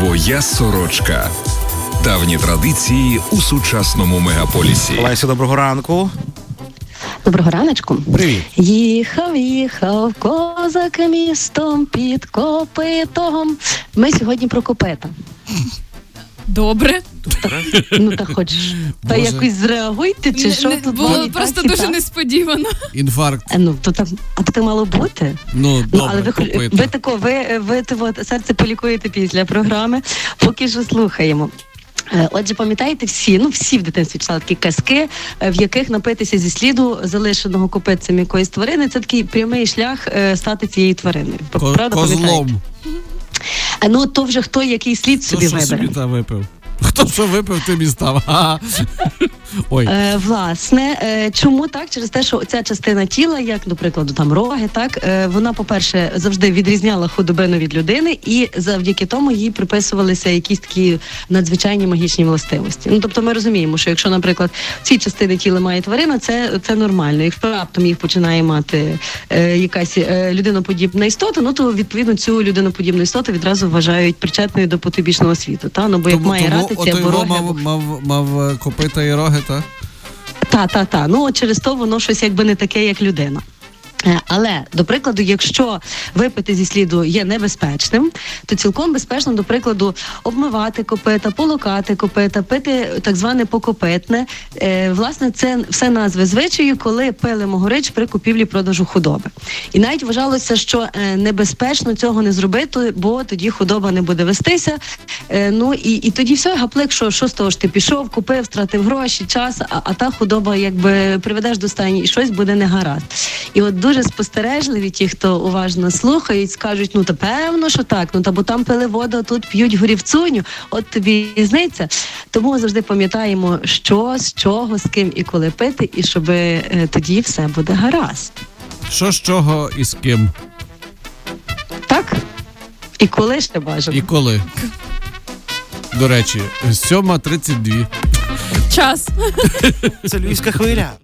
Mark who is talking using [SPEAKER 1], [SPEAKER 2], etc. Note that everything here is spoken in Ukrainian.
[SPEAKER 1] Твоя сорочка. Давні традиції у сучасному мегаполісі.
[SPEAKER 2] Лесю, доброго ранку.
[SPEAKER 3] Доброго раночку.
[SPEAKER 2] Привіт.
[SPEAKER 3] Їхав козак містом під копитом. Ми сьогодні про копита.
[SPEAKER 4] Добре.
[SPEAKER 3] Ну та хоч, та якось зреагуйте, чи що тут?
[SPEAKER 4] Було просто дуже несподівано.
[SPEAKER 5] Інфаркт.
[SPEAKER 3] Ну, то там, а то мало бути.
[SPEAKER 5] Ну,
[SPEAKER 3] але ви серце полікуєте після програми, поки що слухаємо. Отже, пам'ятаєте, всі в дитинстві читали такі казки, в яких напитися зі сліду залишеного копитцем якоїсь тварини, це такий прямий шлях стати цією твариною. Правда,
[SPEAKER 5] Козлом.
[SPEAKER 3] Ну, то вже хто який слід собі вибере.
[SPEAKER 5] Хто собі та випив? Хто що випив, тим і став. Ой.
[SPEAKER 3] Власне, чому так? Через те, що ця частина тіла, як, до прикладу, там роги, так, вона, по-перше, завжди відрізняла худобину від людини, і завдяки тому їй приписувалися якісь такі надзвичайні магічні властивості. Ну, тобто ми розуміємо, що якщо, наприклад, ці частини тіла має тварина, це нормально. Якщо раптом їх починає мати якась людиноподібна істота, ну, то, відповідно, цю людиноподібну істоту відразу вважають причетною до потойбічного світу. Та? Ну, бо як має ратиці або роги...
[SPEAKER 5] Мав копита і роги, так?
[SPEAKER 3] Та. Ну, от через то воно щось якби не таке, як людина. Але, до прикладу, якщо випити зі сліду є небезпечним, то цілком безпечно, до прикладу, обмивати копита, полокати копита, пити так зване покопитне. Власне, це все назви звичаю, коли пили могорич при купівлі-продажу худоби. І навіть вважалося, що небезпечно цього не зробити, бо тоді худоба не буде вестися. Ну, і тоді все, гаплик, що з того ж ти пішов, купив, втратив гроші, час, а та худоба якби приведеш до стані і щось буде негаразд. І от дуже спостережливі ті, хто уважно слухають, скажуть, ну, та певно, що так, ну, та бо там пили воду, а тут п'ють горівцуню, от тобі різниця. Тому завжди пам'ятаємо, що, з чого, з ким і коли пити, і щоб тоді все буде гаразд.
[SPEAKER 5] Що з чого і з ким?
[SPEAKER 3] Так? І коли ще бажано?
[SPEAKER 5] І коли? До речі, 7:32.
[SPEAKER 4] Час.
[SPEAKER 2] Це Львівська хвиля.